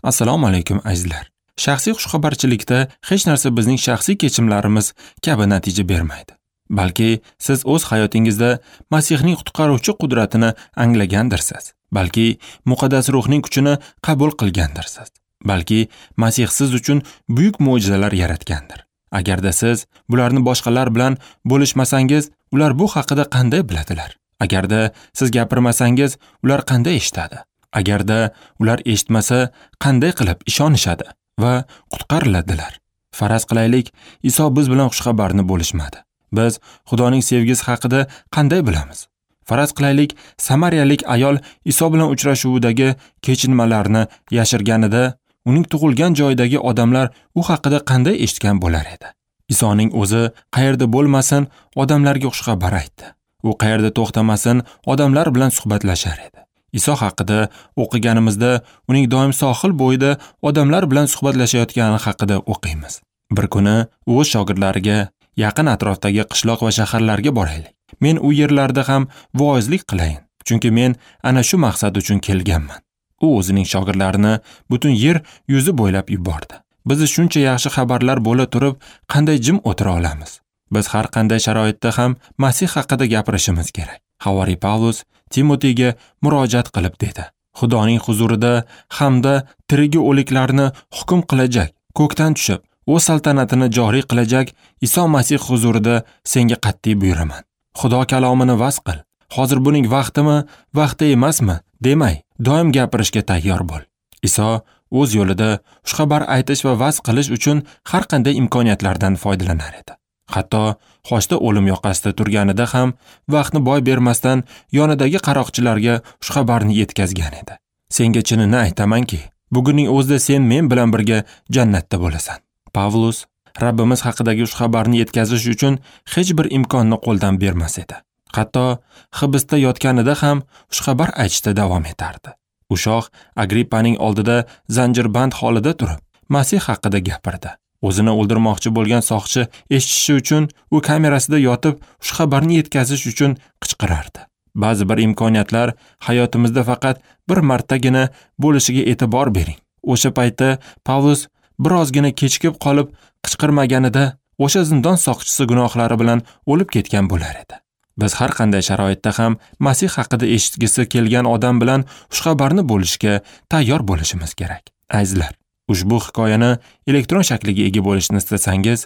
Assalomu alaykum azizlar. Shaxsiy xushxabarchilikda hech narsa bizning shaxsiy kechimlarimiz kabi natija bermaydi. Balki siz o'z hayotingizda Masihning qutqaruvchi qudratini anglagandirsiz. Balki muqaddas ruhning kuchini qabul qilgandirsiz. Balki Masih siz uchun buyuk mo'jizalar yaratgandir. Agarda siz bularni boshqalar bilan bo'lishmasangiz, ular bu haqida qanday biladilar? Agarda siz gapirmasangiz, ular qanday eshitadi? Agarda ular eshitmasa, qanday qilib ishonishadi va qutqariladilar? Faraz qilaylik, Iso biz bilan xushxabarni bo'lishmadi. Biz Xudoning sevgisi haqida qanday bilamiz? Faraz qilaylik, Samariyalik ayol Iso bilan uchrashuvidagi kechinmalarni yashirganida, uning tug'ilgan joyidagi odamlar u haqida qanday eshitgan bo'lar edi? Isoning o'zi qayerda bo'lmasin, odamlarga xushxabar aytdi. U qayerda to'xtamasin, odamlar bilan suhbatlashar edi. Iso haqida o'qiganimizda uning doim sohil bo'yida odamlar bilan suhbatlashayotgani haqida o'qiymiz. Bir kuni u o'z shogirdlariga yaqin atrofdagi qishloq va shaharlarga boraylik. Men u yerlarda ham voizlik qilayin, chunki men ana shu maqsad uchun kelganman. U o'zining shogirdlarini butun yer yuzi bo'ylab yubordi. Biz shuncha yaxshi xabarlar bo'la turib, qanday jim o'tira olamiz? Biz har qanday sharoitda ham Masih haqida gapirishimiz kerak. Havariy Pavlus Timotiyga murojaat qilib dedi: Xudoning huzurida hamda tirigi o'liklarni hukm qilajak, ko'kdan tushib, o'z saltanatini joriy qilajak Iso Masih huzurida senga qat'iy buyuraman. Xudo kalomini vaz qil. Hozir buning vaqtimi, vaqti emasmi demay, doim gapirishga tayyor bo'l. Iso o'z yo'lida xushxabar aytish va vaz qilish uchun har qanday imkoniyatlardan foydalanar edi. Hatto qoshda o'lim yoqasida turganida ham vaqtni boy bermasdan yonidagi qaroqchilarga xushxabarni yetkazgan edi. Senga chinini aytamanki, bugunning o'zida sen men bilan birga jannatda bo'lasan. Pavlus Rabbimiz haqidagi xushxabarni yetkazish uchun hech bir imkonni qo'ldan bermas edi. Hatto hibsda yotganida ham xushxabar aytishda davom etardi. U shoh Agrippaning oldida zanjirband holida turib, Masih haqida gapirdi. O'zini o'ldirmoqchi bo'lgan soqchi eshitishi uchun u kamerasida yotib xushxabarni yetkazish uchun qichqirardi. Ba'zi bir imkoniyatlar hayotimizda faqat bir martagina bo'lishiga e'tibor bering. O'sha paytda Pavlus birozgina kechikib qolib qichqirmaganida o'sha zindon soqchisi gunohlari bilan o'lib ketgan bo'lar edi. Biz har qanday sharoitda ham Masih haqida eshitgisi kelgan odam bilan xushxabarni bo'lishga tayyor bo'lishimiz kerak. Azizlar, ushbu hikoyani elektron shakliga ega bo'lishni istasangiz,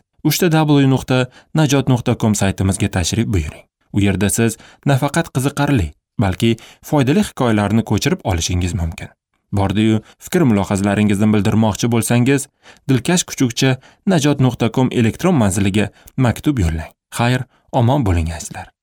www.najot.com saytimizga tashrif buyuring. U yerda siz nafaqat qiziqarli, balki foydali hikoyalarni ko'chirib olishingiz mumkin. Bordi-yu fikr mulohazalaringizni bildirmoqchi bo'lsangiz, dilkash kuchukcha najot.com elektron manziliga maktub yo'llang. Xayr, omon bo'ling azizlar.